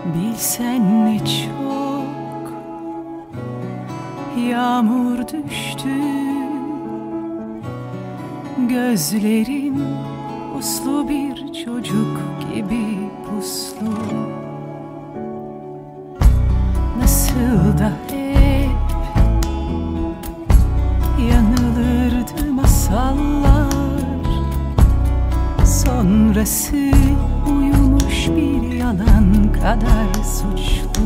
Bilsen ne çok yağmur düştü, gözlerim uslu bir çocuk gibi puslu. Nasıl da hep yanılırdı masallar, sonrası uyumuş bir yalan kadar suçlu.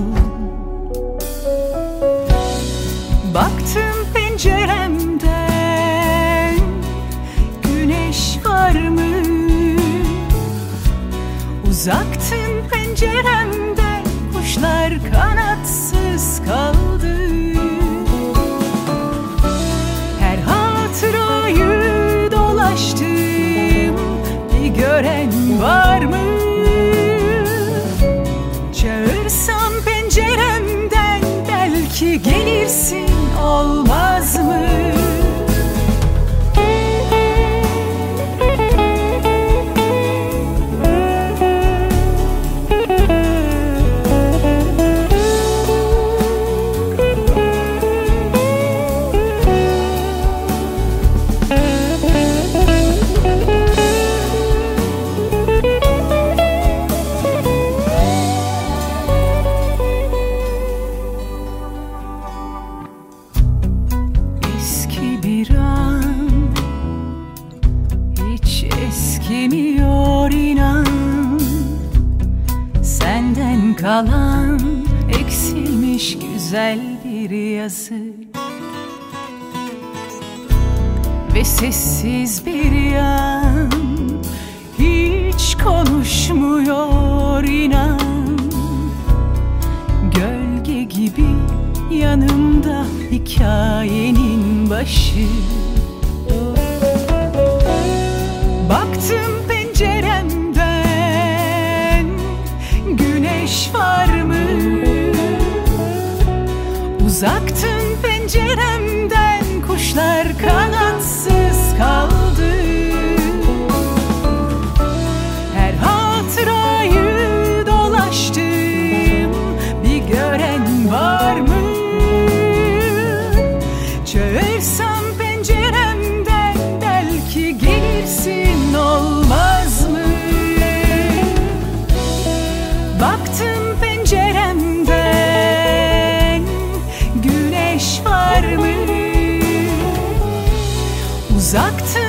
Baktım penceremden, güneş var mı? Uzaktın penceremden, kuşlar kanatsız kaldı. Her hatırayı dolaştım, bir gören var mı? Çağırsam penceremden, belki gelirsin, olmaz mı? Hiç eskimiyor inan, senden kalan eksilmiş güzel bir yazı. Ve sessiz bir yan, hiç konuşmuyor inan. Gölge gibi yanımda hikayenin başı. Baktım penceremden, güneş var mı? Uzaktın penceremden, kuşlar kanatsız kaldı. Her hatırayı dolaştım, bir gören var mı? Çağırsam penceremden, belki gelirsin, olmaz mı? Baktım penceremden, güneş var mı? Uzaktın